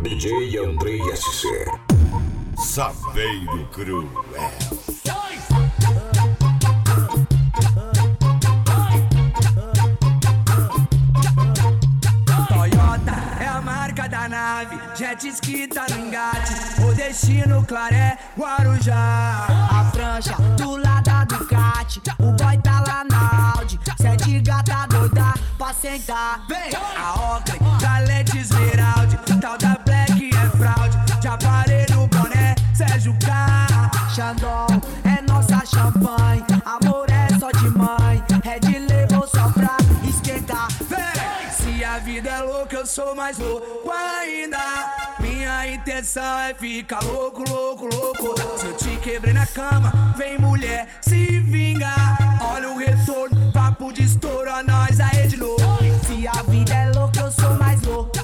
DJ Andrei SC. Saveiro Cruel. Toyota é a marca da nave, jet ski tá no engate, o destino claro é Guarujá. A prancha do lado da Ducati, o boy tá lá na Audi, sete gata doida pra sentar. Vem! A Oakley, Galete Esmeralda, tal da Black é fraude, de aparelho boné, Sérgio K. Xandão é nossa champanhe, amor é só de mãe, Red levou só pra esquentar. Vem! Se a vida é louca, eu sou mais louco ainda. Minha intenção é ficar louco, louco, louco. Se eu te quebrei na cama, vem mulher, se vingar. Olha o retorno, papo de estouro, a nós aí de novo. Se a vida é louca, eu sou mais louco